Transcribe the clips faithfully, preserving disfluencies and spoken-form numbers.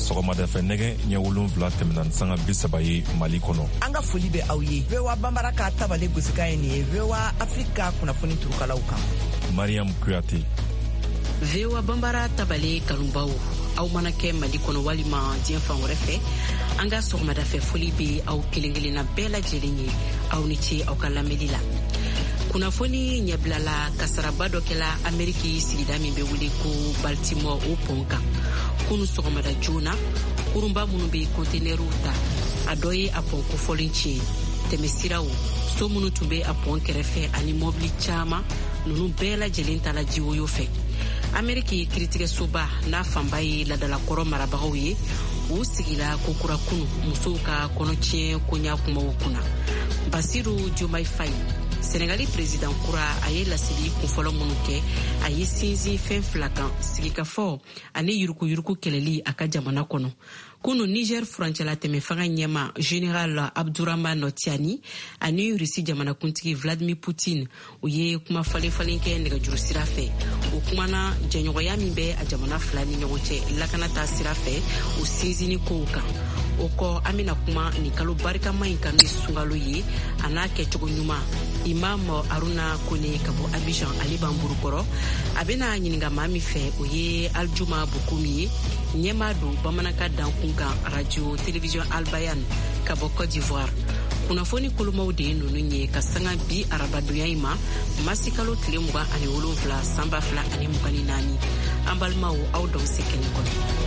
sɔgɔmada fɛ nɛgɛ ɲɛ wolonfila tɛmɛna sanga bi saba ye Mali kɔnɔ. An ka foli bɛ aw ye. V O A Banbara ka tabale gosikan ye nin ye. V O A Afrika kunnafoni turukalaw kan. Mariam Kuyate. V O A Banbara tabale kanubaw, aw mana kɛ Mali kɔnɔ walima diɲɛ fan wɛrɛ fɛ, an ka sɔgɔmada fɛ foli bɛ aw kelen kelenna bɛɛ lajɛlen ye. Aw ni ce aw ka lamɛnni la. Kunnafoni ɲɛbilala kasaraba dɔ kɛla Ameriki sigida min bɛ wele ko Baltimore o pont kan. Kunu sɔgɔmada joona, kurunba minnu bɛ conteneurs ta, a dɔ ye a pont kofɔlen tiɲɛ. Tɛmɛsiraw, so minnu tun bɛ a pont kɛrɛfɛ ani mɔbili caman, ninnu bɛɛ lajɛlen tala jiwoyo fɛ. Ameriki kiritigɛsoba n'a fanba ye ladalakɔrɔ marabagaw ye, u sigila kokura kunu musow ka kɔnɔtiɲɛ koɲa kumaw kunna. Basiru Diomaye Faye, Senegali président kura a ye laseli kunfɔlɔ minnu kɛ, a ye sinsin fɛn fila kan, sigikafɔ ani yurukuyuruku kɛlɛli a ka jamana kɔnɔ. Kunu Niger furancɛla tɛmɛ fanga ɲɛma Général Abdourahmane Tiani ani Russie jamanakuntigi Vladimir Poutine u ye kuma falen falen kɛ nɛgɛjuru sira fɛ. O kumana jɛɲɔgɔnya min bɛ a jamana fila ni ɲɔgɔn cɛ lakana ta sira fɛ o sinsinni kow kan. O kɔ an bɛna kuma nin kalo barikama in kan ni sunkalo ye a n'a kɛcogo ɲuman. Imam Aruna Kone ka bɔ Abidjan ale b'an burukɔrɔ. A bɛna ɲininka maa min fɛ o ye Aljuma Bukumi ye, ɲɛmaa don bamanankan dankun kan radio télévision Albayan ka bɔ Côte d'Ivoire. Kunnafoni kolomaw de ye ninnu ye ka sanga bi arabadonya in ma masi kalo tile mugan ani wolonfila san ba fila ani mugan ni naani. An balimaw aw dɔn se kɛnɛ kɔnɔ.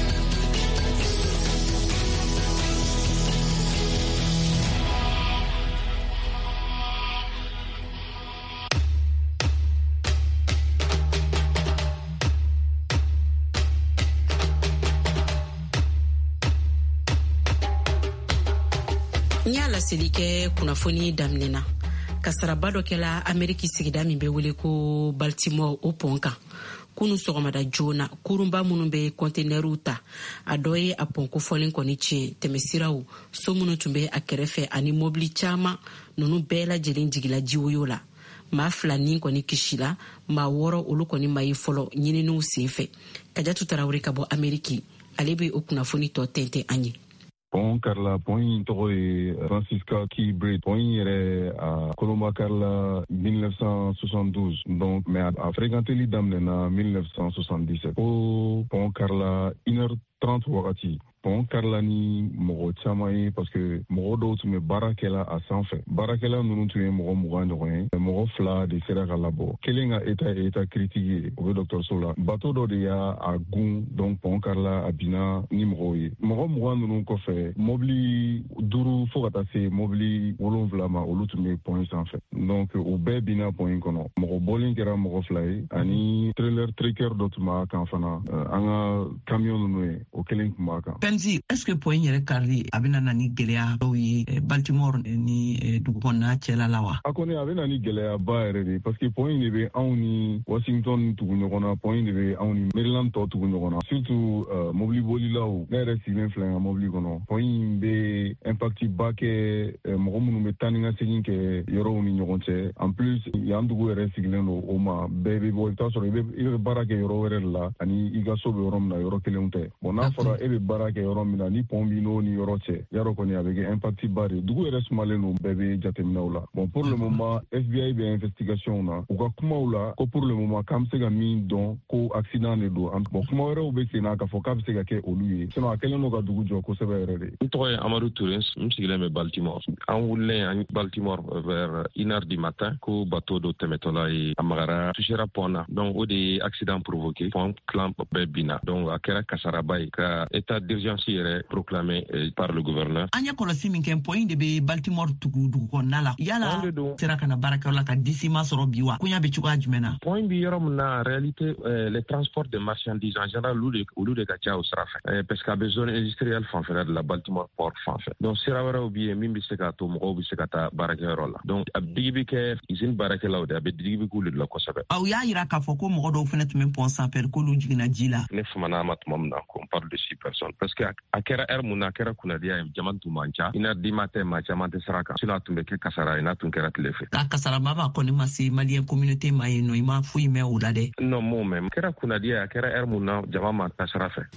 Nya la selike kunnafoni daminɛna. Kasaraba dɔ kɛla Ameriki sigida min bɛ wele ko Baltimore o pont kan. Kunu sɔgɔmada joona, kurunba minnu bɛ conteneurs ta, a dɔ ye a pont kofɔlen kɔni tiɲɛ. Tɛmɛsiraw, so minnu tun bɛ a kɛrɛfɛ ani mɔbili caman, ninnu bɛɛ lajɛlen jigila jiwoyo la. Maa fila ni kɔni kisila, maa wɔɔrɔ olu kɔni ma ye fɔlɔ ɲininiw senfɛ. Kajatu Tarawele ka bɔ Ameriki, ale bɛ o kunnafoni tɔ tɛntɛn an ye. Pont Carla, pont in tɔgɔ ye Francisca Key Bridge. Pont in yɛrɛ a Colomba Carla mille neuf cent soixante-douze. Donc, mais a fréquenteli daminɛna mille neuf cent soixante-dix-sept. Ko Pont Carla une heure trente wagati. Pont Carla ni mɔgɔ caman ye parce que mɔgɔ dɔw tun bɛ baara kɛla a sanfɛ. Baarakɛla ninnu tun ye mɔgɔ mugan ɲɔgɔn ye. Mɔgɔ fila de sera ka labɔ. Kelen ka état ye état critique ye, o bɛ dɔgɔtɔrɔso la. Bateau dɔ de y'a a gun, donc Pont Carla a binna ni mɔgɔw ye. Mɔgɔ mugan ninnu kɔfɛ, mobili duuru fo ka taa se mobili wolonwula ma, olu tun bɛ pont sanfɛ. Donc o bɛɛ binna pont in kɔnɔ. Mɔgɔ bɔlen kɛra mɔgɔ fila ye, ani trailer trekker dɔ tun b'a kan fana. An ka camion ninnu ye, o kelen tun b'a kan. Est-ce que point yɛrɛ karili a bɛna na ni gɛlɛya dɔw ye Baltimore ni dugu kɔnɔna cɛla la wa? A kɔni a bɛna ni gɛlɛyaba yɛrɛ de parce que point de bɛ anw ni Washington tugu ɲɔgɔn na, point de bɛ anw ni Maryland tɔ tugu ɲɔgɔn na. Surtout uh, mobili bolilaw, ne yɛrɛ sigilen filɛ n ka mobili kɔnɔ. Point in bɛ impact ba kɛ uh, mɔgɔ minnu bɛ taa ni ka segin kɛ yɔrɔw ni ɲɔgɔn cɛ. En plus yan dugu yɛrɛ sigilen don o ma bɛɛ bɛ bɔ i bɛ taa sɔrɔ i bɛ i bɛ baara kɛ yɔrɔ wɛrɛ de la ani i ka so bɛ yɔrɔ min na yɔrɔ kelenw tɛ. Bon n'a fɔra e bɛ baara kɛ yɔrɔ min na ni pont b'i n'o ni yɔrɔ cɛ yarɔ kɔni a bɛ kɛ impact ba de dugu yɛrɛ sumalen don bɛɛ bɛ jateminɛw la. Bon pour le moment F B I bɛ investigation na u ka kumaw la ko pour le moment k'an bɛ se ka min dɔn ko accident de don. Bon kuma wɛrɛw bɛ sen na k'a fɔ k'a bɛ se ka kɛ olu ye sinon a kɛlen don ka dugu jɔ kosɛbɛ yɛrɛ de. N tɔgɔ ye Amadou Touré, n sigilen bɛ Baltimore. An wulilen an Baltimore vers une heure du matin ko bateau dɔ tɛmɛtɔla ye a magara touchera pont na. Donc o de ye accident provoqué pont clamp bɛɛ binna. Donc a kɛra kasaraba ye ka état d'urgence yɛrɛ proclamé par le gouverneur. An ye kɔlɔsi min kɛ point de bɛ Baltimore tugu dugu kɔnɔna la. Yala sera ka na baarakɛyɔrɔ la ka disima sɔrɔ bi wa? Koɲa bɛ cogoya jumɛn na? Point bi yɔrɔ min na en réalité euh, les transports de marchandises en général olu de olu de ka ca o sira fɛ. Euh, parce que a bɛ zone industrielle fanfɛla de la Baltimore port fanfɛ. Donc sira wɛrɛw bi yen min bɛ se ka to mɔgɔw bɛ se ka taa baarakɛyɔrɔ la. Donc a digi bɛ kɛ usine baarakɛlaw de a bɛ digi bɛ k'olu de la kosɛbɛ. Aw y'a yira k'a fɔ ko mɔgɔ dɔw fana tun bɛ pont sanfɛ k'olu jiginna ji la. Ne famana ma tuma min na qu'on parle de six personnes parce que a kɛra heure mun na a kɛra kunnadiya ye jama tun man ca. Une heure du matin maa caman tɛ sira kan sinon a tun bɛ kɛ kasara ye n'a tun kɛra tile fɛ. A kasaraba b'a kɔni ma se malien communauté ma yen nɔ i ma foyi mɛn o la dɛ. Non m'o mɛn kɛra kunnadiya a kɛra heure mun na jama ma taa sira fɛ.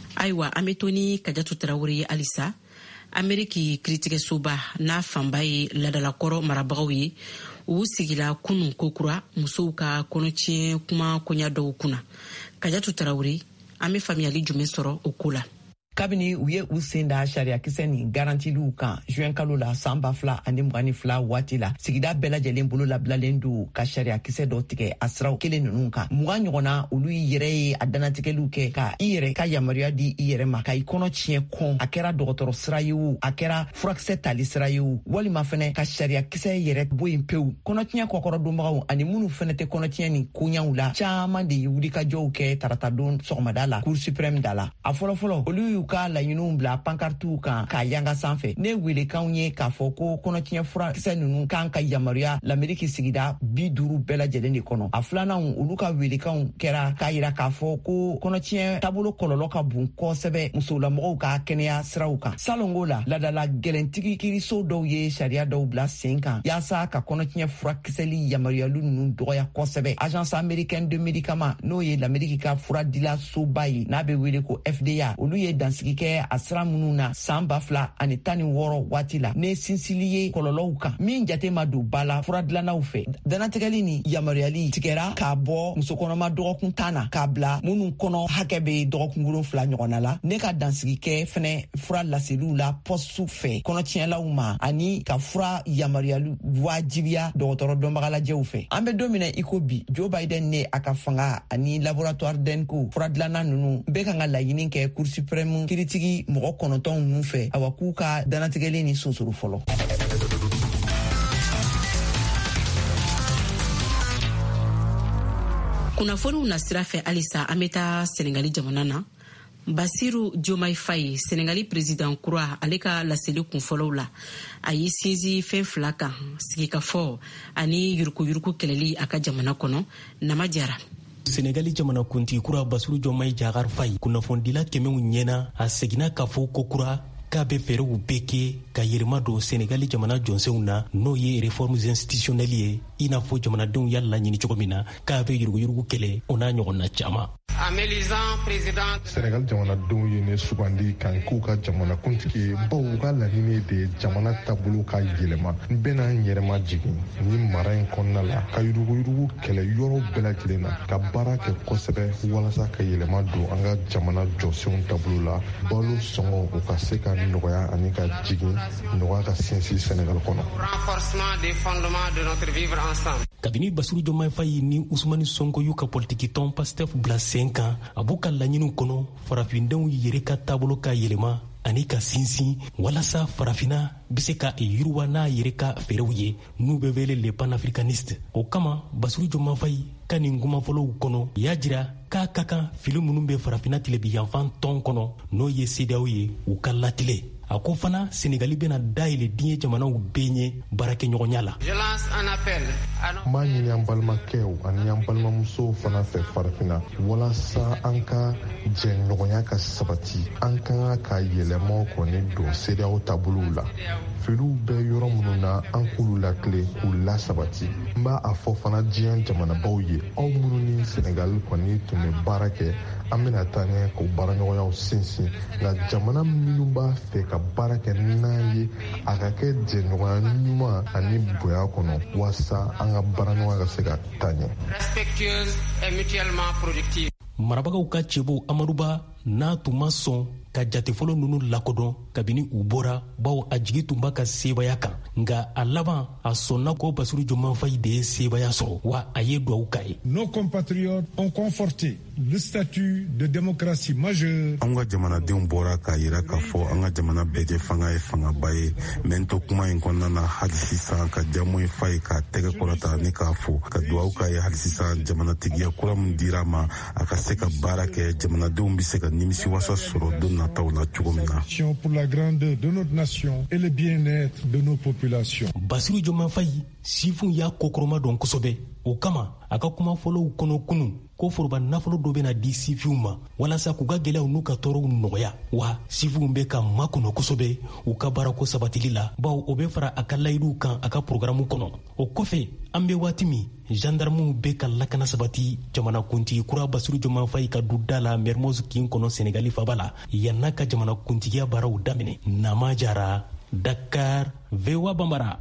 Ayiwa an bɛ to ni Kajatu Tarawele Alisa Ameriki kiritigɛsoba n'a fanba ye ladalakɔrɔ marabagaw ye u sigila kunun kokura musow ka kɔnɔtiɲɛ kuma koɲa dɔw kunna. Kajatu Tarawele an bɛ faamuyali jumɛn sɔrɔ o ko la? Kabini u ye u sen da sariya kisɛ ni garantiliw kan juin kalo la san ba fila ani mugan ni fila waati la sigida bɛɛ lajɛlen bolo labilalen don ka sariya kisɛ dɔ tigɛ a siraw kelen ninnu kan. Mugan ɲɔgɔnna olu yɛrɛ ye a danatigɛliw kɛ ka i yɛrɛ ka yamaruya di i yɛrɛ ma ka i kɔnɔ tiɲɛ kɔn a kɛra dɔgɔtɔrɔ sira ye o a kɛra furakisɛ tali sira ye o walima fɛnɛ ka sariya kisɛ yɛrɛ bɔ yen pewu. Kɔnɔtiɲɛ kɔkɔrɔ donbagaw ani minnu fɛnɛ tɛ kɔnɔtiɲɛ ni koɲaw la caaman de ye wulikajɔw kɛ tarata don sɔgɔmada la Cour suprême da la. A fɔlɔfɔlɔ olu y'u ka laɲiniw bila pankartiw kan k'a yanga sanfɛ. Ne welekanw ye k'a fɔ ko kɔnɔtiɲɛ furakisɛ ninnu kan ka yamaruya l'Amérique sigida bi duuru bɛɛ lajɛlen de kɔnɔ. A filanan olu ka welekanw kɛra k'a yira k'a fɔ ko kɔnɔtiɲɛ taabolo kɔlɔlɔ ka bon kosɛbɛ musolamɔgɔw ka kɛnɛya siraw kan. Salongo la ladala gɛlɛntigi kiiriso dɔw ye sariya dɔw bila sen kan yaasa ka kɔnɔtiɲɛ furakisɛli yamaruyali ninnu dɔgɔya kosɛbɛ. Agence américaine de médicament n'o ye l'Amérique ka fura dila soba ye n'a bɛ wele ko F D A olu ye dansigi kɛ a sira minnu na san ba fila ani tan ni wɔɔrɔ waati la ne sinsili ye kɔlɔlɔw kan min jate ma don ba la fura dilannaw fɛ. Danatigɛli ni yamaruyali tigɛra k'a bɔ musokɔnɔma dɔgɔkun tan na k'a bila minnu kɔnɔ hakɛ bɛ dɔgɔkun wolonfila ɲɔgɔnna la. Ne ka dansigi kɛ fɛnɛ fura laseliw la pɔstu fɛ kɔnɔtiɲɛlaw ma ani ka fura yamaruyali wajibiya dɔgɔtɔrɔ dɔnbaga lajɛw fɛ. An bɛ don min na i ko bi Joe Biden ne a ka fanga ani laboratoire Denko fura dilanna ninnu bɛɛ kan ka laɲini kɛ Cour suprême kiritigi mɔgɔ kɔnɔntɔn ninnu fɛ awa k'u ka danatigɛli ni sonsoro fɔlɔ. Kunnafoniw na sira fɛ halisa an bɛ taa Senegali jamana na. Basiru Diomaye Faye Senegali président kura ale ka laseli kunfɔlɔw la a ye sinsin fɛn fila kan sigikafɔ ani yurukuyuruku kɛlɛli a ka jamana kɔnɔ. Nama Jara. Senegali jamana kuntigi kura Basiru Diomaye Diakhar Faye kunnafondila kɛmɛw ɲɛna a seginna k'a fɔ ko kura k'a bɛ fɛɛrɛw bɛɛ kɛ ka yɛlɛma don Senegali jamana jɔnsenw na n'o ye réformes institutionnelles ye i n'a fɔ jamanadenw y'a laɲini cogo min na k'a bɛ yuruguyurugu kɛlɛ o n'a ɲɔgɔnna caman. Senegal jamanadenw ye ne sugandi kan k'u ka jamana kuntigi baw ka laɲini de jamana taabolo ka yɛlɛma n bɛna n yɛrɛma jigin ni mara in kɔnɔna la ka yuruguyurugu kɛlɛ yɔrɔ bɛɛ lajɛlen na ka baara kɛ kosɛbɛ walasa ka yɛlɛma don an ka jamana jɔsenw taabolo la balo sɔngɔ u ka se ka nɔgɔya ani ka jigin nɔgɔya ka sinsin Senegal kɔnɔ. Kabini Basiru Diomaye Faye ni Ousmane Sonko y'u ka politiki tɔn Pastef bila sen kan a b'u ka laɲiniw kɔnɔ farafindenw yɛrɛ ka taabolo ka yɛlɛma ani ka sinsin walasa farafina bɛ se ka yiriwa n'a yɛrɛ ka fɛɛrɛw ye n'u bɛ wele les panafricanistes. O kama Basiru Diomaye Faye ka nin kumafɔlɔw kɔnɔ y'a jira k'a ka kan fili minnu bɛ farafina tilebiyanfan tɔn kɔnɔ n'o ye C D A O ye u ka latile. A ko fana Senegali bɛna dayɛlɛ diɲɛ jamanaw bɛɛ ɲɛ baarakɛɲɔgɔnya la. N b'a ɲini an balimakɛw ani an balimamusow fana fɛ farafinna walasa an ka jɛɲɔgɔnya ka sabati an kan ka yɛlɛmaw kɔni don C D A O taabolow la. Filiw bɛ yɔrɔ minnu na an k'olu lakile k'u lasabati. N b'a a fɔ fana diɲɛ jamanabaw ye aw minnu ni Senegali kɔni tun bɛ baara kɛ an bɛna taa ɲɛ k'o baaraɲɔgɔnyaw sinsin nka jamana minnu b'a fɛ ka baara kɛ n'an ye a ka kɛ jɛɲɔgɔnya ɲuman ani bonya kɔnɔ walasa an ka baaraɲɔgɔnya ka se ka taa ɲɛ. Marabagaw ka cɛbo Amaduba n'a tun ma sɔn ka jate fɔlɔ ninnu lakodɔn kabini u bɔra bawo a jigi tun b'a ka sebaya kan nka a laban a sɔnna ko Basiru Diomaye Faye de ye sebaya sɔrɔ wa a ye duwawu k'a ye. Nos compatriotes ont conforté le statut de démocratie majeure. An ka jamanadenw bɔra k'a yira k'a fɔ an ka jamana bɛɛ kɛ fanga ye fangaba ye mɛ n to kuma in kɔnɔna na hali sisan ka Diomaye Faye k'a tɛgɛ kɔrɔta ni k'a fɔ ka duwawu k'a ye hali sisan jamanatigiya kura min dira ma a ka se ka baara kɛ jamanadenw bɛ se ka nimisiwasa sɔrɔ don nataw la cogo min na. Pour la grandeur de notre nation et le bien-être de nos populations. Basiru Diomaye Faye sifun y'a kokɔrɔma dɔn kosɛbɛ o kama a ka kuma fɔlɔw kɔnɔ kunu ko foroba nafolo dɔ bena di sifiw ma walasa k'u ka gwɛlɛyaw n'u ka tɔɔrɔw nɔgɔya wa sifiw be ka makɔnɔ kosɛbɛ u ka baarako sabatili la bawo o be fara a ka layiduw kan a ka programu kɔnɔ o kɔfɛ an be waati min gendarmew be ka lakana sabati jamanakuntigi kura basiru jɔman fayi ka du da la mermoz kin kɔnɔ senegali faba la yan'a ka jamanakuntigiya baaraw daminɛ nama jara Dakar V O A Bambara.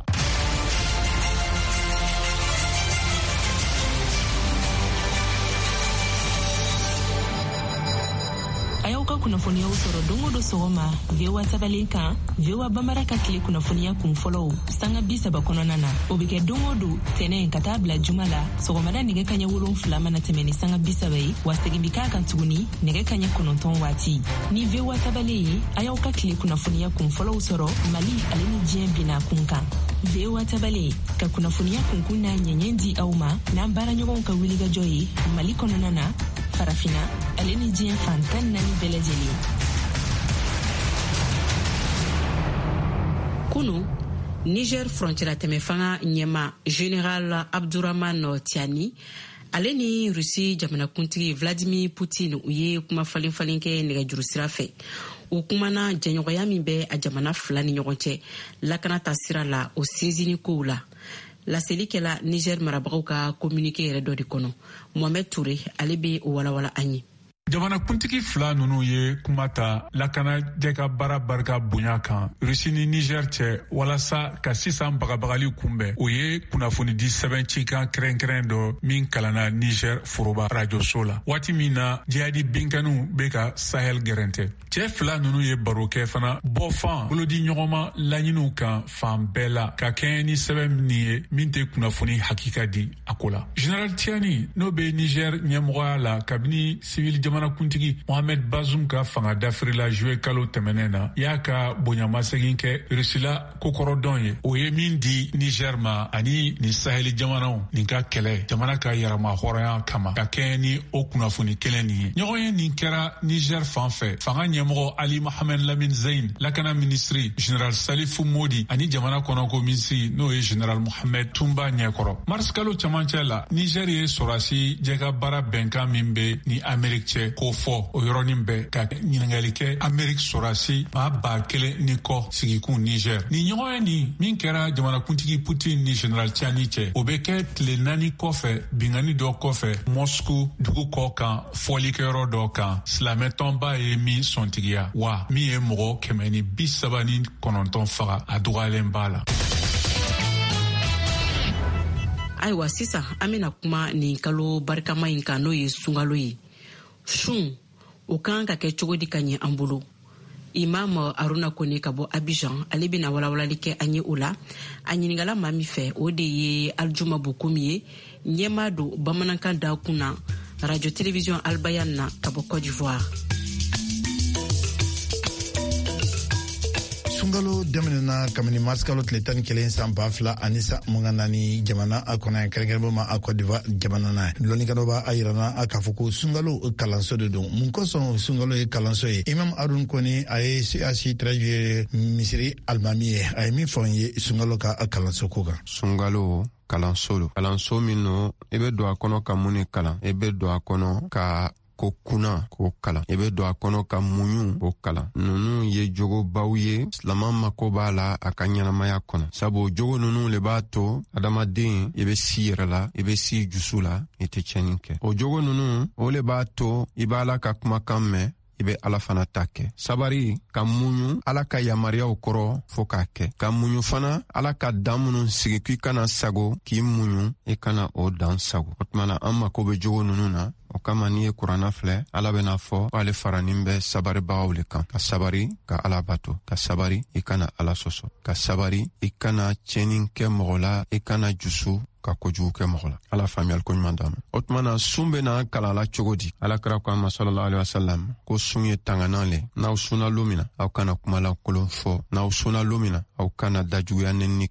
kunnafoniyaw sɔrɔ don o don sɔgɔma V O A tabalen kan V O A Bambara ka tile kunnafoniya kun fɔlɔw sanga bi saba kɔnɔna na o bɛ kɛ don o don tɛnɛ ka taa bila juma la sɔgɔmada nɛgɛ kaɲɛ wolonfila mana tɛmɛ ni sanga bi saba ye wa segin bi k'a kan tuguni nɛgɛ kaɲɛ kɔnɔntɔn waati ni V O A tabalen ye a y'aw ka tile kunnafoniya kun fɔlɔw sɔrɔ Mali ale ni diɲɛ binna kun kan V O A tabalen ka kunnafoniya kunkun n'a ɲɛɲɛ di aw ma n'an baaraɲɔgɔnw ka wulikajɔ ye Mali kɔnɔna na farafina ale ni diɲɛ fan tan naani bɛɛ lajɛlen. Kunu Niger frontière tɛmɛ fanga ɲɛma Général Abdourahmane Tiani ale ni Russie jamanakuntigi Vladimir Poutine u ye kuma falen falen kɛ nɛgɛjuru sira fɛ. U kumana jɛɲɔgɔnya min bɛ a jamana fila ni ɲɔgɔn cɛ lakana ta sira la o sinzini kow la. Laseli kɛla Niger marabagaw ka communiqué yɛrɛ dɔ de kɔnɔ. Mohamed Touré ale bɛ o walawala an ye. Jamana kuntigi fila nunu ye kuma ta lakana jɛka baara barika bonya kan Russie ni Niger cɛ walasa ka sisan bagabagali kunbɛn o ye kunnafoni di sɛbɛn cikan kɛrɛnkɛrɛn dɔ min kalana Niger foroba radio so la waati min na jihadi binkanu bɛ ka Sahel gɛrɛntɛ cɛ fila nunu ye baro kɛ fana bɔfan bolodi ɲɔgɔnma laɲiniw kan fan bɛɛ la ka kɛɲɛ ni sɛbɛn min ye min tɛ kunnafoni hakika di a ko la General Tiani n'o bɛ Niger ɲɛmɔgɔya la kabini civil jamana kuntigi Mohamed Bazoum ka fanga dafiri la juillet kalo tɛmɛnen na y'a ka bonyamasegin kɛ Rusila kokɔrɔdɔn ye o ye min di Niger ma ani ni Sahel jamanaw nin ka kɛlɛ jamana ka yarama hɔrɔnya kama ka kɛɲɛ ni o kunnafoni kelen nin ye ɲɔgɔn ye nin kɛra Niger fan fɛ fanga ɲɛmɔgɔ Ali Mohamed Lamine Zain lakana ministri General Salifou Modi ani jamana kɔnɔko minisiri n'o ye General Mohamed Tumba ɲɛkɔrɔ mars kalo camancɛ la Niger ye sɔrasi jɛka baara bɛnkan min bɛ ni Amerik cɛ k'o fɔ o yɔrɔnin bɛɛ ka ɲininkali kɛ Amerik sɔrasi maa ba kelen ni kɔ sigikun Niger ni ɲɔgɔn ye nin min kɛra jamanakuntigi Putin ni General Tiani cɛ o bɛ kɛ tile naani kɔfɛ bingani dɔ kɔfɛ Moscou dugu kɔ kan fɔlikɛyɔrɔ dɔ kan silamɛtɔnba ye min sɔntigiya wa min ye mɔgɔ kɛmɛ ni bi saba ni kɔnɔntɔn faga a dɔgɔyalen b'a la. Ayiwa sisan an bɛna kuma nin kalo barikama in kan n'o ye sunkalo ye sun o kan ka kɛ cogo di ka ɲɛ an bolo Imam Aruna Kone ka bɔ Abidjan ale bɛna walawalali kɛ an ye o la a ɲiningala maa min fɛ o de ye Aljuma Bokomi ye ɲɛmaa don bamanankan da kun na radio télévision Albayan na ka bɔ Côte d'Ivoire. Sungalo daminɛna kabini mars kalo tile tan ni kelen san ba fila ani san mugan naani jamana a kɔnɔ yan kɛrɛnkɛrɛnma ma a Côte d'Ivoire jamana na lɔnnikɛlaw b'a a yirana a k'a fɔ ko sunkalo kalanso de don mun kosɔn sunkalo ye kalanso ye Imam Aruna Kone a ye C A C traduire misiri alimami ye a ye min fɔ n ye sunkalo ka kalanso ko kan. Sunkalo kalanso do kalanso min no i bɛ don a kɔnɔ ka mun ni kalan i bɛ don a kɔnɔ ka ko kuna ko kalan i bɛ don a kɔnɔ ka muɲu o kalan nunu ye jogobaw ye silama mako b'a la a ka ɲɛnamaya kɔnɔ sabu jogo nunu le b'a to adamaden i bɛ si yɛrɛ la i bɛ si jusu la i tɛ tiɲɛni kɛ o jogo nunu o le b'a to i b'a la ka kumakan mɛn i bɛ ala fana ta kɛ sabari ka muɲu ala ka yamariyaw kɔrɔ fo k'a kɛ ka muɲu fana ala ka dan minnu sigi k'i kana sago k'i muɲu i kana o dan sago o tuma na an mako bɛ jogo nunu na o kama n'i ye kuranna filɛ ala bɛna fɔ k'ale faranin bɛ sabaribagaw le kan ka sabari ka ala bato ka sabari i kana ala sɔsɔ ka sabari i kana tiɲɛni kɛ mɔgɔ la i kana jusu ka kojugu kɛ mɔgɔ la ala faamuyali ko ɲuman d'a ma o tuma na sun bɛna kalala cogo di alakira ko an ma sallallahu alaihi wasallam ko sun ye tanganan le n'aw sunna lu min na aw kana kuma lankolon fɔ n'aw sunna lu min na aw kana dajuguya nɛnini kɛ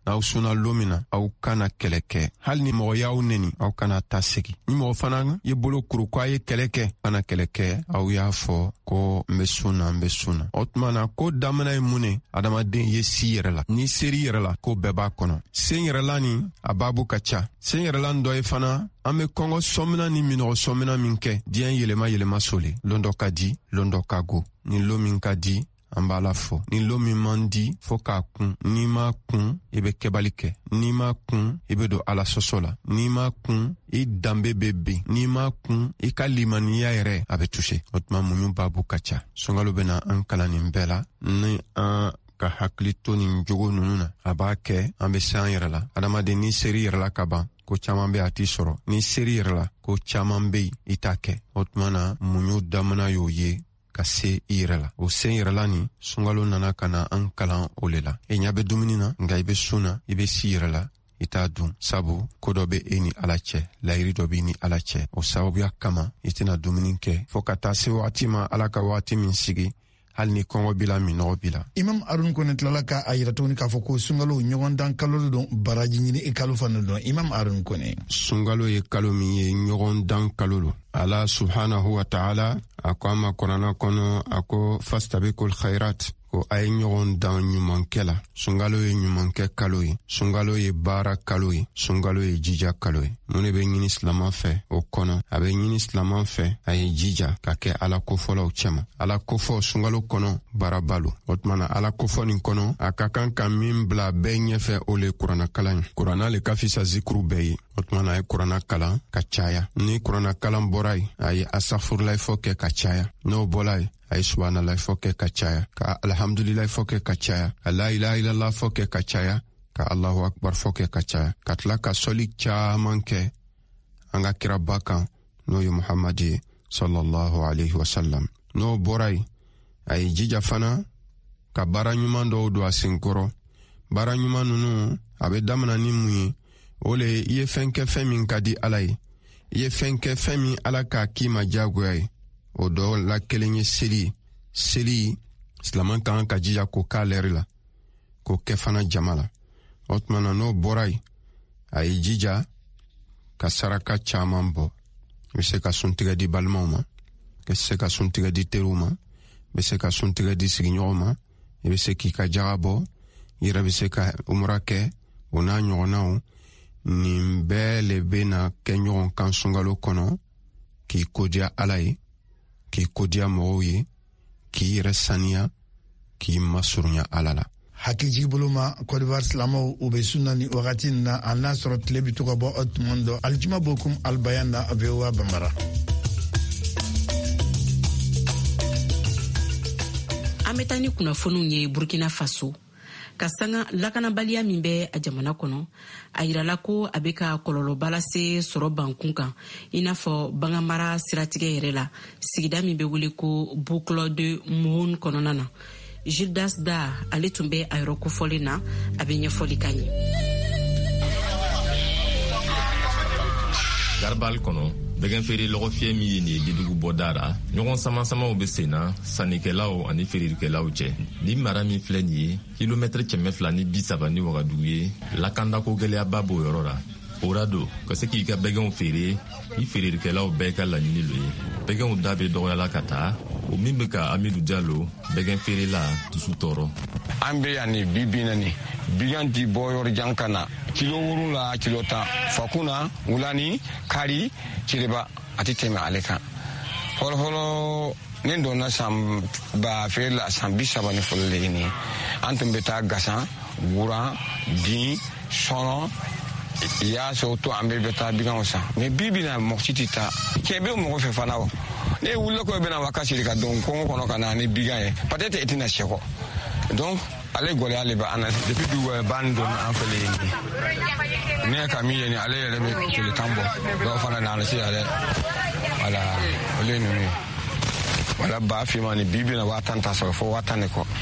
n'aw sunna loon min na aw kana kɛlɛ kɛ. hali ni mɔgɔ y'aw neni aw kana ta segi. ni mɔgɔ fana ye bolo kuru ko a ye kɛlɛ kɛ kana kɛlɛ kɛ aw y'a fɔ ko n be sunna n be sunna. o tuma na ko damana ye mun ne adamaden ye si yɛrɛ la. ni seri yɛrɛ la ko bɛɛ b'a kɔnɔ. sen yɛrɛla ni a baabu ka ca. sen yɛrɛla dɔ ye fana an be kɔngɔ sɔmina ni minɔgɔ sɔmina min kɛ diɲɛ yɛlɛma yɛlɛma sole. loon dɔ ka di loon dɔ ka go. ni loon min ka di an b'a la fɔ. ni loon min man di fɔ k'a kun. n'i m'a kun i be kɛbali kɛ. n'i m'a kun i be don ala sɔsɔ la. n'i m'a kun i danbe be ben. n'i m'a kun i ka limaniya yɛrɛ a be tuse. o tuma muɲu baabu ka ca. sunkalo bena an kalan nin bɛɛ la ni an ka hakili to nin jogo nunu na a b'a kɛ an be se an yɛrɛ la. adamaden ni seri yɛrɛ la ka ban ko caaman be a t'i sɔrɔ. ni seri yɛrɛ la ko caaman be i t'a kɛ. o tuma na muɲu damana y'o ye ka se i yɛrɛ la. o sen yɛrɛla ni sunkalo nana ka na an kalan o le la. e ɲa be dumuni na nka i be sun na i be si yɛrɛ la i t'a dun. sabu ko dɔ be e ni ala cɛ. layiri dɔ b'i ni ala cɛ. o sababuya kama i tɛna dumuni kɛ fɔɔ ka taa se wagati ma ala ka wagati min sigi hali ni kɔngɔ bila minɔgɔ bila. imam arun kone tilala ka a yira tuguni k'a fɔ ko sunkalo ɲɔgɔn dan kalo de don baraji ɲini i kalo fana don. imam arun kone sunkalo ye kalo min ye ɲɔgɔn dan kalo lo. ala subhanahu wa ta'ala a ko an ma kɔrana kɔnɔ a ko fastabikul khairat ko a ye ɲɔgɔn dan ɲumankɛ la. sunkalo ye ɲumankɛ kalo ye. sunkalo ye baara kalo ye. sunkalo ye jija kalo ye. mun de be ɲini silaman fɛ o kɔnɔ a be ɲini silaman fɛ a ye jija ka kɛ ala kofɔlaw cɛma. ala kofɔ sunkalo kɔnɔ baara balo. o tuma na ala kofɔ nin kɔnɔ a ka kan ka min bila bɛɛ ɲɛfɛ o le kuranna kalan ye. kuranna le ka fisa zikuru bɛɛ ye. o tuma na a ye kuranna kalan ka caya. ni kuranna kalan bɔra ye a ye asafurulayi fɔ kɛ ka caya. n'o bɔla ye a ye subhanalahi fɔ kɛ ka caya. ka alhamdulilahi fɔ kɛ ka caya. ka la ilaha illallah fɔ kɛ ka caya. ka allahu akbar fɔ kɛ ka caya. ka tila ka sɔli caaman kɛ an ka kiraba kan n'o ye muhamadi ye sallallahu alaihi wasallam. n'o bɔra ye a ye jija fana ka baara ɲuman dɔw don a senkɔrɔ. baara ɲuman nunu a be damana ni mun ye o le i ye fɛn kɛ fɛn min ka di ala ye. i ye fɛn kɛ fɛn min ala k'a k'i ma diyagoya ye. o dɔ la kelen ye seli. seli silaman kan ka jija ko k'a lɛri la k'o kɛ fana jama la. o tuma na n'o bɔra ye a ye jija ka saraka caaman bɔ. i be se ka suntigɛ di balimaw ma. i be se ka suntigɛ di teriw ma. i be se ka suntigɛ di sigiɲɔgɔn ma. i be se k'i ka jaga bɔ. i yɛrɛ be se ka umura kɛ o n'a ɲɔgɔnnaw. nin bɛɛ le bena kɛ ɲɔgɔn kan sunkalo kɔnɔ k'i kodiya ala ye k'i kodiya mɔgɔw ye k'i yɛrɛ saniya k'i masurunya ala la. hakiliji bolo ma Côte d'Ivoire silamaw u be sunna ni wagati na a n'a sɔrɔ tile bi to ka bɔ o tuma dɔ alijuma bokum albayan na V O A Bambara. an bɛ taa ni kunnafoniw ye Burkina Faso ka sanga lakanabaliya min bɛ a jamana kɔnɔ a yirala ko a bɛ ka kɔlɔlɔba lase sɔrɔ bankun kan i n'a fɔ bangamara siratigɛ yɛrɛ la sigida min bɛ wele ko Boucle de Moun kɔnɔna na. Gildas Da ale tun bɛ a yɔrɔ kofɔlen na a bɛ ɲɛfɔli ka ɲɛ. Garbal kɔnɔ bɛgɛn feere lɔgɔ fiyɛ min ye nin ye didugu bɔda ra ɲɔgɔn samasamaw be sen na sannikɛlaw ani feererikɛlaw cɛ. Ni mara min filɛ nin ye kilomɛtiri kɛmɛ fila ni bi saba ni wagadugu ye lakandako gwɛlɛyaba b'o yɔrɔ ra. O ra don ka se k'i ka bɛgɛnw feere i feererikɛlaw bɛɛ ka laɲini lo ye. Bɛgɛnw da be dɔgɔyala ka taa o min be ka Amidou Diallo bɛgɛn feerela dusu tɔɔrɔ. An be yan ni bi bi na ni bigan ti bɔ yɔrɔ jan ka na kilo wɔɔrɔ la kilo tan fakuna wulani kari cireba a tɛ tɛmɛ ale kan. Fɔlɔfɔlɔ ne donna san ba feere la san bi saba ni fɔlɔ le ɲini an tun bɛ taa gasan wuran din sɔnɔ i y'a sɔrɔ to an bɛɛ bɛ taa biganw san mɛ bi bi na mɔgɔ si tɛ taa cɛ bɛ mɔgɔ fɛ fana o ne wulila ko e bɛna wa ka siri ka don kɔngɔ kɔnɔ ka na ni bigan ye peut-être e tɛna sɛ kɔ donc ale gɔlɛya le bɛ an na depuis bi ban don an fɛ le yen ne ka min ye ni ale yɛrɛ bɛ tile tan bɔ dɔw fana na ale se yɛrɛ wala ole ninnu ye wala ba finma ni bi bi na waa tan ta sɔrɔ fo waa tan de kɔ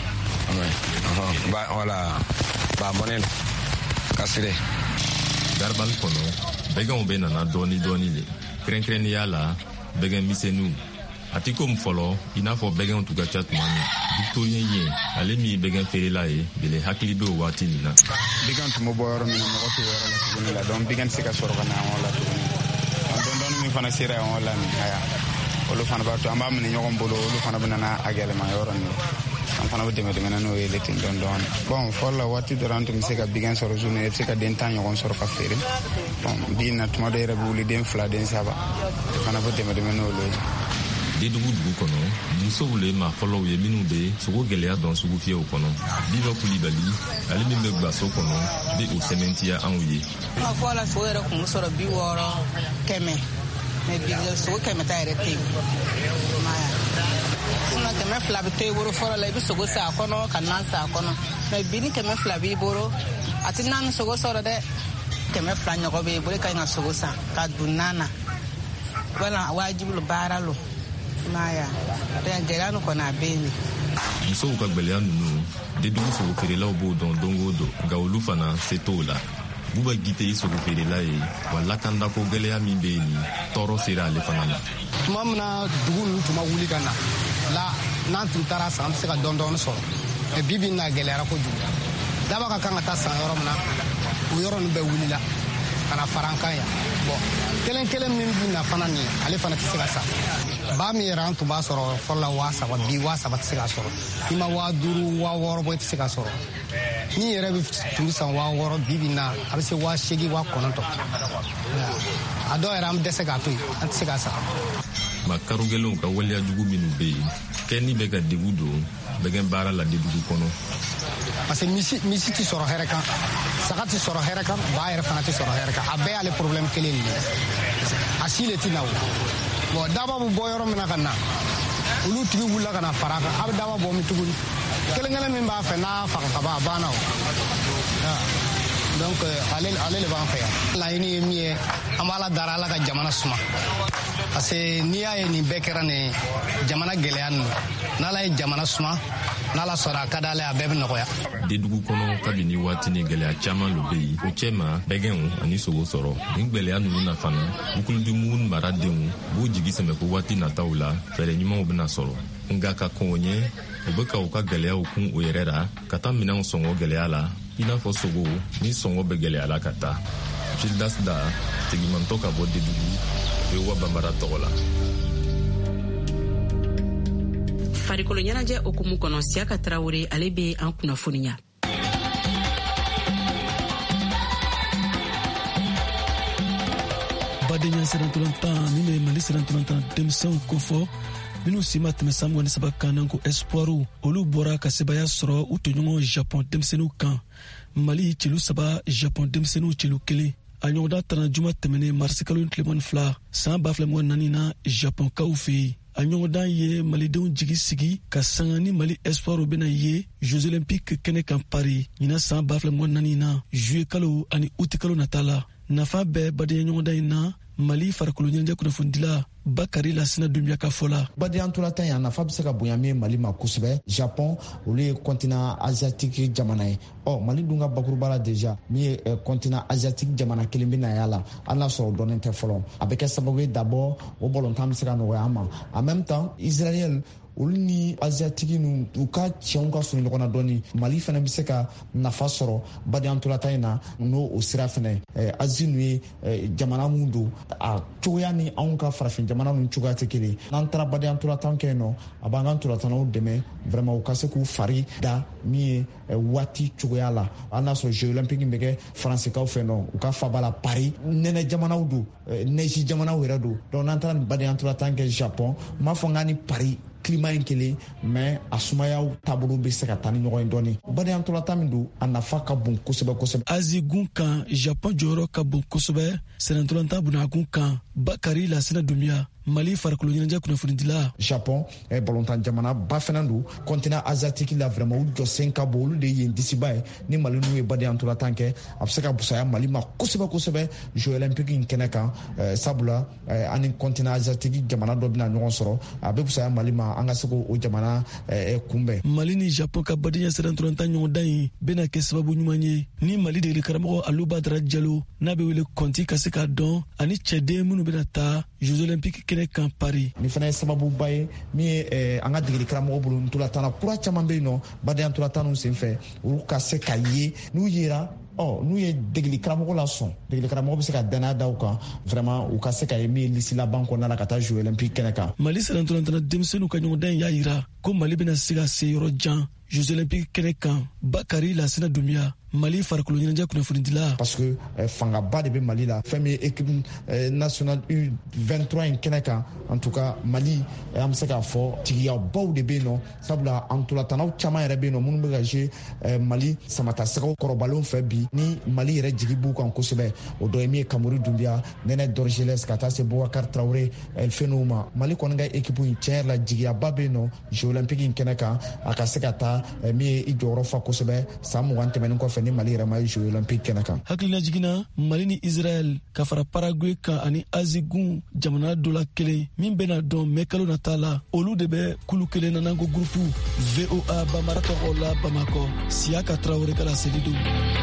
wala ba bɔnnen ka sire. Garbal kɔnɔ bɛgɛnw be nana dɔɔni dɔɔni le kɛrɛnkɛrɛnnenya la bɛgɛn misɛnninw ati comme folo ina fo begen tu gacha tumani victorien ye ale mi begen ferela ye bele hakili be wati ni na begen tu mo boyoro mi mo ko wera la tuguni la don begen sika soro kana wala tuguni don don mi fana sira wala ni haya olu fana ba to amba mi nyogom bolo olu fana bana agele ma yoro ni am fana be deme deme na no ele tin don don bon folla wati durante mi sika begen soro journée sika den tan nyogom soro ka fere bon dina tuma de rebuli den fla den saba fana be deme deme no lo de dugu dugu kono muso wule ma folo ye minu be sogo gelea don sugu fie o kono biva kulibali ali mi megba so kono de o sementia anwuye ma fola so era ko musoro bi woro keme me bi so keme ta ere te maya suna keme fla bi te woro foro la bi sogo sa kono kanan sa kono me bi ni keme fla bi boro ati nan sogo soro de keme fla nyogo be bore kai na sogo sa ka dunana wala wajibu baralo maya den geranu kona beni muso ka gbelea nunu de dugu sogo ferela obo don dongo do ga olu fana setola buba gite yi sogo ferela ye wala kanda ko gelea mi beni toro sera ale fana na tumamna dugu nu tuma wuli kana la nan tun tara san se ka don don so e bibi na gelera ko dugu daba ka kan ta san yoro na o yoro nu be wuli la kana farankan ya bon kelen kelen min bi na fana ni ale fana ti se ka sa ba mi ran tu ba soro folla wasa wa bi wasa ba ti se ka soro ima wa duru wa woro bo ti se ka soro ni yere bi tu san wa woro bibi na abi se wa shegi wa kono to ado era am dese ka tu an ti se ka sa makaru gelo ka wali ajugu minu be keni be ga debudo be gen bara la debudo kono parce que misi misi ti soro hereka sakati soro hereka ba yere fana ti soro hereka abe ale problème kelen ni asile ti nawo bon daba bu boyoro mina kana ulu tigi wula kana faraka ab daba bo mi tuguni kelen ngala min ba fe na fa ka ba ba nawo donc ale ale le ba fa ya la ini mi amala darala ka jamana suma parce que niya ye ni bekera ne jamana gelean nala ye jamana suma nala sora kadale abebe nokoya de dugu kono kabini wati ni gelea chama lo beyi o chema begen ani sogo soro ni gelea nu na fana bukulu du mun maradenwu bo jigi seme ko wati na taula fere nyuma obina soro nga ka konye obeka o ka gelea o kun o yerera kata mina songo gelea la ina fo sogo ni songo be gelea la kata Gildas da tegimanto ka bo de dugu e wa bambara tola farikolo ɲɛnajɛ okumu kɔnɔ Siaka Traore ale be an kunnafoniya badenya sirantolantan min be Mali sirantolantan denmisɛnw kofɔ minnu si ma tɛmɛ san mugan ni saba kan nan ko espoiru olu bɔra ka sebaya sɔrɔ u toɲɔgɔn Japon denmisɛnninw kan Mali celu saba Japon denmisɛnninw celu kelen a ɲɔgɔnda tana juma tɛmɛnen marisi kalo tilemani fila san ba fila mugan naani na Japon kaw fɛ yen a ɲɔgɔndan ye malidenw jigi sigi ka sanga ni Mali espoiru bena ye Jeux olympiques kɛnɛ kan Paris ɲina san ba fila mugan naani na juillet kalo ani août kalo nata la nafa bɛɛ badenya ɲɔgɔndan in na Mali farikolo ɲɛnajɛ kunnafonidila Bakari Lasina Dumbuya ka fɔ la badenya ntolantan ya nafa bɛ se ka bonya min Mali ma kosɛbɛ Japon olu ye continent asiatique jamana ye ɔ Mali dun ka bakuruba la déjà min ye continent asiatique jamana kelen bɛ na y'a la hali n'a sɔrɔ o dɔnnen tɛ fɔlɔ a bɛ kɛ sababu ye d'abord o balontan bɛ se ka nɔgɔya an ma en même temps Israël olu ni asiatigi nu u ka tiɲɛw ka surun ɲɔgɔn na dɔɔni Mali fana bɛ se ka nafa sɔrɔ badenya ntolantan in na n'o o sira fana Asie nu ye jamana mun don a cogoya ni anw ka farafin jamana nu cogoya tɛ kelen n'an taara badenya ntolantan kɛ yen nɔ a b'an ka ntolantannaw dɛmɛ vraiment u ka se k'u fari da min ye waati cogoya la hali n'a sɔrɔ Jeux olympiques bɛ kɛ faransikaw fɛ nɔ u ka faba la Paris nɛnɛ jamanaw don neige jamanaw yɛrɛ don donc n'an taara nin badenya ntolantan kɛ Japon n m'a fɔ n k'a ni Paris climat in kelen mais a sumayaw taabolo bɛ se ka taa ni ɲɔgɔn ye dɔɔni badenya ntolantan min don a nafa ka bon kosɛbɛ kosɛbɛ Asie gun kan Japon jɔyɔrɔ ka bon kosɛbɛ sɛnɛ ntolantan bunakun kan Bakari Lasina Dumbuya Mali farikolo ɲɛnajɛ kunnafonidila Japon eh, balontan jamana ba fana don continent asiatique la vraiment u jɔsen ka bon olu de ye yen disiba ye ni Mali n'u ye badenya ntolantan kɛ a bɛ se ka busaya Mali ma kosɛbɛ kosɛbɛ Jeux olympiques in kɛnɛ kan eh, sabula eh, ani continent asiatique jamana dɔ bɛna ɲɔgɔn sɔrɔ a bɛ busaya Mali ma an ka se k'o jamana eh, kunbɛn Mali ni Japon ka badenya sɛnɛ ntolantan ɲɔgɔndan in bɛna kɛ sababu ɲuman ye ni Mali degeli karamɔgɔ Alou Badara Diallo n'a bɛ wele kɔnti ka se k'a dɔn ani cɛden minnu bɛna taa Jeux olympiques kɛnɛ kan Paris. Ni fana ye sababuba ye min ye an ka degeli karamɔgɔ bolo ntolantan kura caman bɛ yen nɔ badenya ntolantan sen fɛ olu ka se ka ye n'u yera ɔ n'u ye degeli karamɔgɔ la sɔn degeli karamɔgɔ bɛ se ka danaya da u kan vraiment u ka se ka ye min ye lisi laban kɔnɔna la ka taa Jeux olympiques kɛnɛ kan. Mali sera ntolantan denmisɛnninw ka ɲɔgɔndan y'a yira ko Mali bɛna se ka se yɔrɔ jan Jeux olympiques kɛnɛ kan. Bakari Lasina Dumbuya, Mali farikolo ɲɛnajɛ kunnafonidila. Parce que fangaba de bɛ Mali la fɛn min ye équipe nationale U vingt-trois in kɛnɛ kan en tout cas Mali an bɛ se k'a fɔ tigiyabaw de bɛ yen nɔ sabula ntolantannaw caman yɛrɛ bɛ yen nɔ minnu bɛ ka jouer Mali samatasɛgɛw kɔrɔbalenw fɛ bi ni Mali yɛrɛ jigi b'u kan kosɛbɛ o dɔ ye min ye Kamuru Dunbiya Nɛnɛ Dorgeles ka taa se Boubacar Traoré Elfenou ma Mali kɔni ka équipe in tiɲɛ yɛrɛ la jigiyaba bɛ yen nɔ Jeux olympiques in kɛnɛ kan a ka se ka taa min ye i jɔyɔrɔ fa kosɛbɛ san mugan tɛmɛnen kɔfɛ ni Mali yɛrɛ ma ye Jeux olympiques kɛnɛ kan. Hakilina jiginna Mali ni Israel ka fara Paraguay kan ani Azigun jamana dɔ la kelen min bɛna dɔn mɛ kalo nata la olu de bɛ kulu kelen nana ko groupe V O A Bamara tɔgɔ la Bamakɔ Siaka Traoré ka laseli don.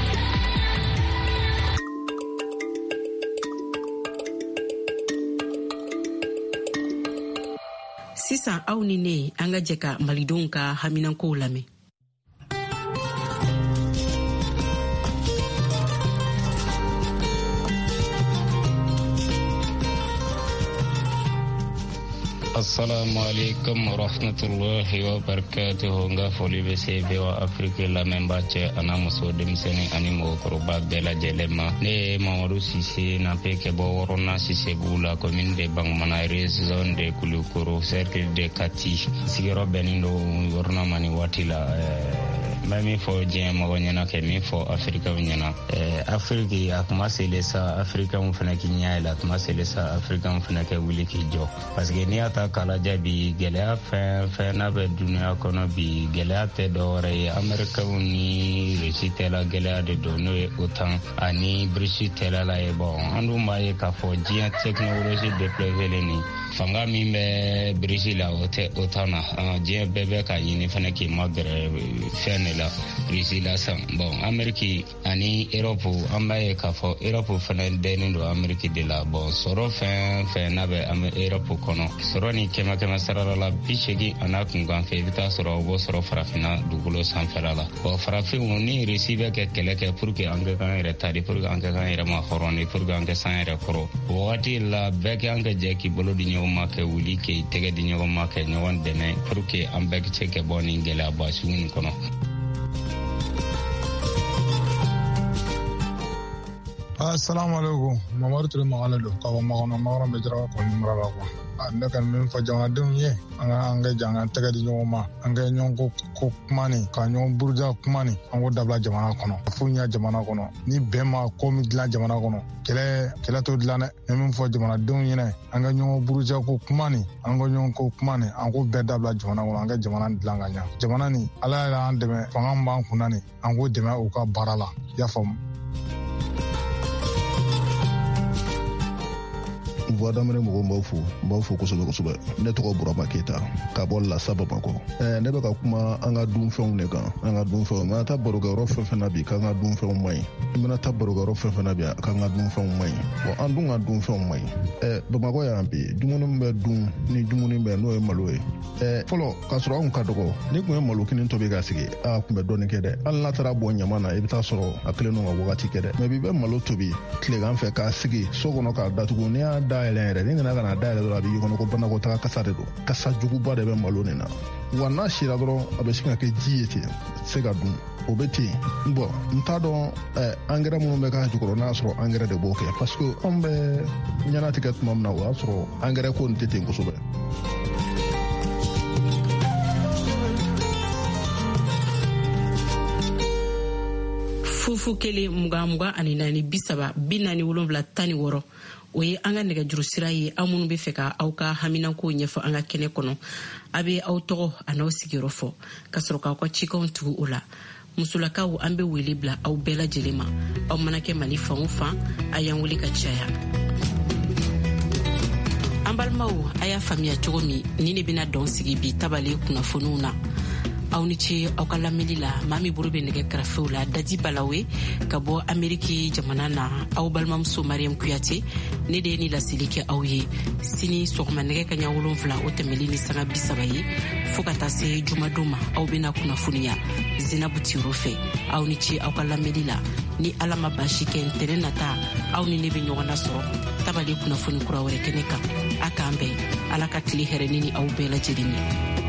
Sisan aw ni ne an ka jɛ ka malidenw ka haminankow lamɛn. Assalamu alaikum wa rahmatullahi wa barakatuhu. Nga foli be se be wa Afrique la memba che ana muso demiseni ani mo koroba bela jelema ne Mamadou Cissé na peke bo worona Cissé bula commune de Bangmana zone de Kulukuru cercle de Kati sigero benindo worona mani watila mami fo jema wonyana ke mi fo Afrika wonyana Afrique akuma sele sa Afrika mu fana kinya la akuma sele sa Afrika mu fana ke wuli ki jo parce que ni ata kala jabi gɛlɛya fɛn fɛn n'a bɛ dunuya kɔnɔ bi gɛlɛya tɛ dɔwɛrɛ ye Amɛrikaw ni Rusi tɛla gɛlɛya de don n'o ye OTAN ani Brisi tɛla la ye bon an dun b'a ye k'a fɔ diɲɛ technologie développé ni fanga min bɛ Brisi la o tɛ OTAN na diɲɛ bɛɛ bɛ ka ɲini fana k'i magɛrɛ fɛn de la Rusi la san bon Amɛriki ani Europe an b'a ye k'a fɔ Europe fana dɛnnen don Amɛriki de la bon sɔrɔ fɛn fɛn n'a bɛ Europe kɔnɔ sɔrɔ ni kɛmɛ kɛmɛ sarara la bi seegin a n'a kunkan fɛ i bɛ taa sɔrɔ o b'o sɔrɔ farafinna dugukolo sanfɛla la bon farafinw ni Rusi bɛ kɛ kɛlɛ kɛ pour que an ka kan yɛrɛ tadi pour que an ka kan yɛrɛ ma hɔrɔn pour que an ka san yɛrɛ kɔrɔ o wagati la bɛɛ kɛ an ka jɛ k'i bolo di ɲɔgɔn ma kɛ wuli k'i tɛgɛ di ɲɔgɔn ma kɛ ɲɔgɔn dɛmɛ pour que an bɛɛ se ka bɔ nin gɛlɛyaba sugu nin kɔnɔ. Assalamu alaikum Mamadu Ture Magala do ka bɔ Makɔnɔ Makɔnɔ bɛ jara ko nimara la quoi ne ka min fɔ jamanadenw ye an ka an ka jan an tɛgɛ di ɲɔgɔn ma an ka ɲɔgɔn ko ko kuma ni ka ɲɔgɔn buruja kuma ni an ko dabila jamana kɔnɔ fo ɲɛ jamana kɔnɔ ni bɛn ma ko min dilan jamana kɔnɔ kɛlɛ kɛlɛ to dilan dɛ ne min fɔ jamanadenw ɲɛna an ka ɲɔgɔn buruja ko kuma ni an ka ɲɔgɔn ko kuma ni an ko bɛɛ dabila jamana kɔnɔ an ka jamana dilan ka ɲɛ jamana ni Ala yɛrɛ an dɛmɛ fanga min b'an kunna ni an ko dɛmɛ u ka baara la i y'a faamu. voix d'Amérique mɔgɔw b'aw fo n b'aw fo kosɛbɛ kosɛbɛ ne tɔgɔ Burama Keyita ka bɔ Lassa Bamakɔ ɛɛ ne bɛ ka kuma an ka dunfɛnw de kan an ka dunfɛnw n bɛna taa barokɛyɔrɔ fɛn fɛn na bi k'an ka dunfɛnw man ɲi n bɛna taa barokɛyɔrɔ fɛn fɛn na bi k'an ka dunfɛnw man ɲi bon an dun ka dunfɛnw man ɲi ɛɛ Bamakɔ yan bi dumuni min bɛ dun ni dumuni bɛ n'o ye malo ye ɛɛ fɔlɔ k'a sɔrɔ anw ka dɔgɔ ni tun ye malo kini tobi k'a sigi a tun bɛ dɔɔnin kɛ dɛ hali n'a taara bɔ ɲama na i bɛ taa sɔrɔ a kelen don ka wagati kɛ dɛ mɛ bi bɛ malo tobi tilegan fɛ k'a sigi so kɔnɔ k'a datugu n'i y'a dayɛlɛ yɛrɛ ni nana ka na dayɛlɛ dɔrɔn a bɛ y'i kɔnɔ ko banakɔtaga kasa de don kasa juguba de bɛ malo nin na wa n'a sira dɔrɔn a bɛ se ka kɛ ji ye ten se ka dun o bɛ ten bɔn n t'a dɔn ɛɛ angɛrɛ minnu bɛ k'a jukɔrɔ n'a sɔrɔ angɛrɛ de b'o kɛ parce que anw bɛ ɲɛnatigɛ tuma min na o y'a sɔrɔ angɛrɛ ko nin tɛ ten kosɛbɛ. fufu kelen mugan mugan ani naani bi saba bi naani wolonwula tan ni wɔɔrɔ o ye an ka nɛgɛjuru sira ye aw minnu bɛ fɛ ka aw ka haminanko ɲɛfɔ an ka kɛnɛ kɔnɔ a bɛ aw tɔgɔ a n'aw sigiyɔrɔ fɔ ka sɔrɔ k'aw ka cikanw tugu o la musolakaw an bɛ wele bila aw bɛɛ lajɛlen ma aw mana kɛ Mali fan o fan a y'an wele ka caya an balimaw a y'a faamuya cogo min ni ne bɛna dɔn sigi bi tabale kunnafoniw na aw ni ce aw ka lamɛnni la maa min bolo bɛ nɛgɛ kɛrɛfɛw la Dadi Balawe ka bɔ Ameriki jamana na aw balimamuso Mariam Kuyate ne de ye ni laseli kɛ aw ye sini sɔgɔma nɛgɛ ka ɲɛ wolonwula o tɛmɛli ni sanga bi saba ye fo ka taa se jumadon ma aw bɛna kunnafoniya Zinabu Tiro fɛ aw ni ce aw ka lamɛnni la ni Ala ma baasi kɛ ntɛnɛn nata aw ni ne bɛ ɲɔgɔn na sɔrɔ tabali kunnafoni kura wɛrɛ kɛnɛ kan a k'an bɛn Ala ka tile hɛrɛ ni aw bɛɛ lajɛlen ye.